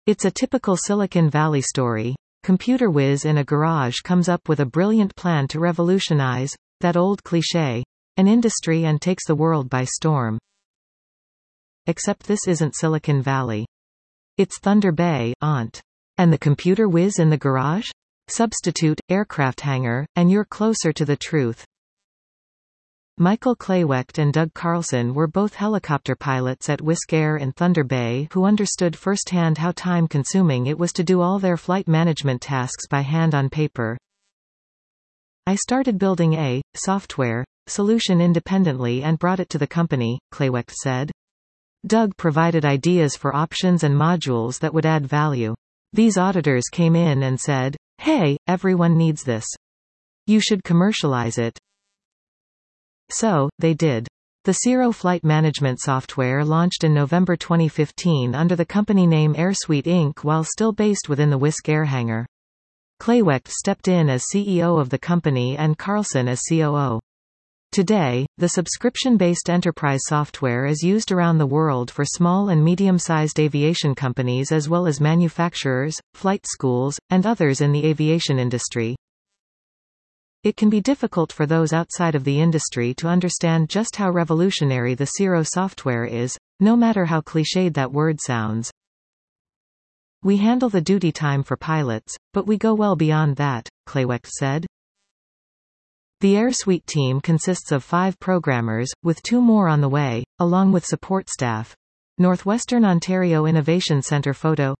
It's a typical Silicon Valley story. Computer whiz in a garage comes up with a brilliant plan to revolutionize, that old cliché, an industry and takes the world by storm. Except this isn't Silicon Valley. It's Thunder Bay, aunt. And the computer whiz in the garage? Substitute, aircraft hangar, and you're closer to the truth. Michael Clawecht and Doug Carlson were both helicopter pilots at Wisk Air in Thunder Bay who understood firsthand how time-consuming it was to do all their flight management tasks by hand on paper. I started building a software solution independently and brought it to the company, Clawecht said. Doug provided ideas for options and modules that would add value. These auditors came in and said, "Hey, everyone needs this. You should commercialize it." So, they did. The Zero flight management software launched in November 2015 under the company name AirSuite Inc. while still based within the Wisk Air hangar. Clawecht stepped in as CEO of the company and Carlson as COO. Today, the subscription-based enterprise software is used around the world for small and medium-sized aviation companies as well as manufacturers, flight schools, and others in the aviation industry. It can be difficult for those outside of the industry to understand just how revolutionary the Zero software is, no matter how cliched that word sounds. We handle the duty time for pilots, but we go well beyond that, Clawecht said. The AirSuite team consists of 5 programmers, with 2 more on the way, along with support staff. Northwestern Ontario Innovation Centre photo.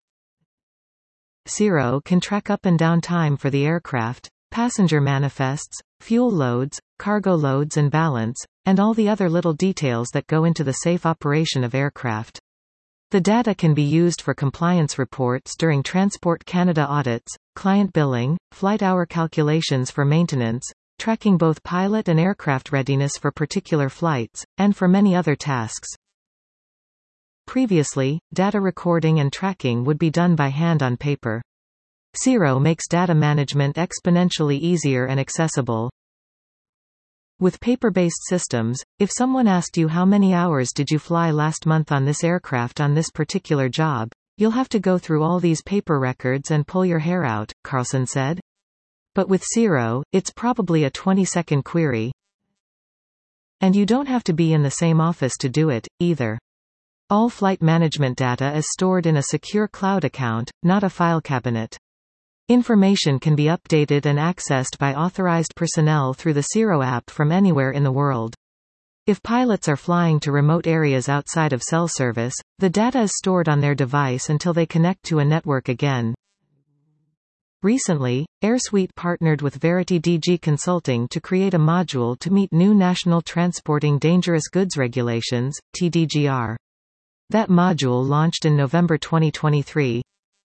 Zero can track up and down time for the aircraft, passenger manifests, fuel loads, cargo loads and balance, and all the other little details that go into the safe operation of aircraft. The data can be used for compliance reports during Transport Canada audits, client billing, flight hour calculations for maintenance, tracking both pilot and aircraft readiness for particular flights, and for many other tasks. Previously, data recording and tracking would be done by hand on paper. Zero makes data management exponentially easier and accessible. With paper-based systems, if someone asked you how many hours did you fly last month on this aircraft on this particular job, you'll have to go through all these paper records and pull your hair out, Carlson said. But with Zero, it's probably a 20-second query. And you don't have to be in the same office to do it, either. All flight management data is stored in a secure cloud account, not a file cabinet. Information can be updated and accessed by authorized personnel through the Zero app from anywhere in the world. If pilots are flying to remote areas outside of cell service, the data is stored on their device until they connect to a network again. Recently, AirSuite partnered with Verity DG Consulting to create a module to meet new National Transporting Dangerous Goods Regulations, TDGR. That module launched in November 2023.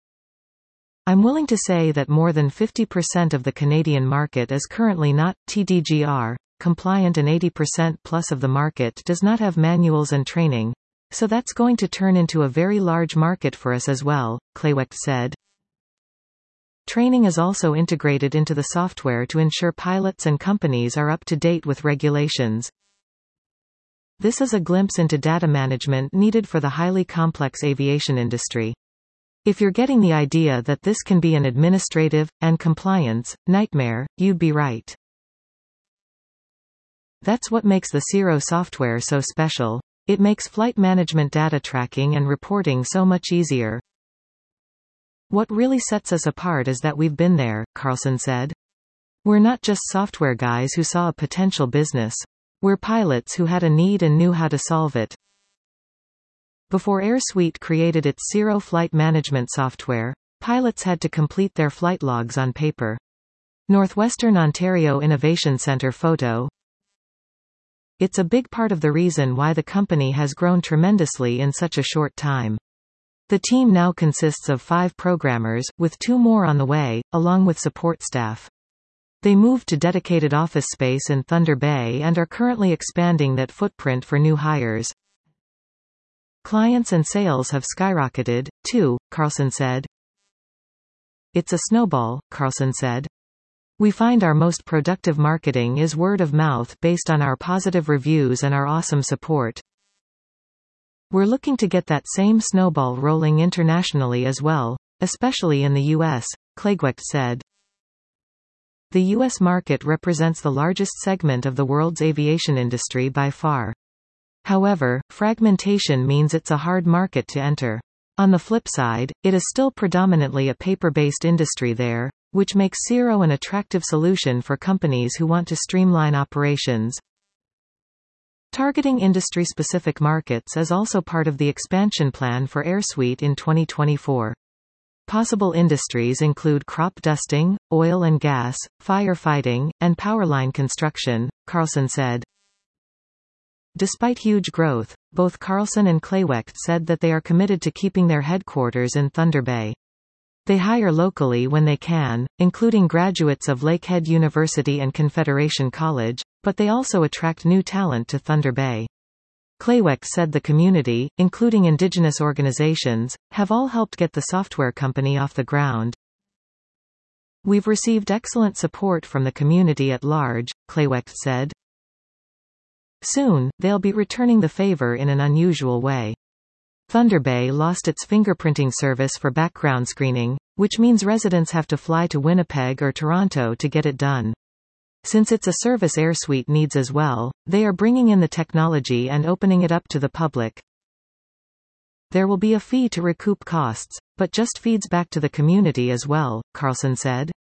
I'm willing to say that more than 50% of the Canadian market is currently not TDGR compliant and 80% plus of the market does not have manuals and training. So that's going to turn into a very large market for us as well, Clawecht said. Training is also integrated into the software to ensure pilots and companies are up to date with regulations. This is a glimpse into data management needed for the highly complex aviation industry. If you're getting the idea that this can be an administrative, and compliance, nightmare, you'd be right. That's what makes the Zero software so special. It makes flight management data tracking and reporting so much easier. What really sets us apart is that we've been there, Carlson said. We're not just software guys who saw a potential business. We're pilots who had a need and knew how to solve it. Before AirSuite created its Zero flight management software, pilots had to complete their flight logs on paper. Northwestern Ontario Innovation Centre photo. It's a big part of the reason why the company has grown tremendously in such a short time. The team now consists of 5 programmers, with 2 more on the way, along with support staff. They moved to dedicated office space in Thunder Bay and are currently expanding that footprint for new hires. Clients and sales have skyrocketed, too, Carlson said. It's a snowball, Carlson said. We find our most productive marketing is word of mouth based on our positive reviews and our awesome support. We're looking to get that same snowball rolling internationally as well, especially in the U.S., Claguewicht said. The U.S. market represents the largest segment of the world's aviation industry by far. However, fragmentation means it's a hard market to enter. On the flip side, it is still predominantly a paper-based industry there, which makes Ciro an attractive solution for companies who want to streamline operations. Targeting industry-specific markets is also part of the expansion plan for AirSuite in 2024. Possible industries include crop dusting, oil and gas, firefighting, and powerline construction, Carlson said. Despite huge growth, both Carlson and Claguewicht said that they are committed to keeping their headquarters in Thunder Bay. They hire locally when they can, including graduates of Lakehead University and Confederation College, but they also attract new talent to Thunder Bay. Claguewicht said the community, including indigenous organizations, have all helped get the software company off the ground. We've received excellent support from the community at large, Claguewicht said. Soon, they'll be returning the favor in an unusual way. Thunder Bay lost its fingerprinting service for background screening, which means residents have to fly to Winnipeg or Toronto to get it done. Since it's a service AirSuite needs as well, they are bringing in the technology and opening it up to the public. There will be a fee to recoup costs, but just feeds back to the community as well, Carlson said.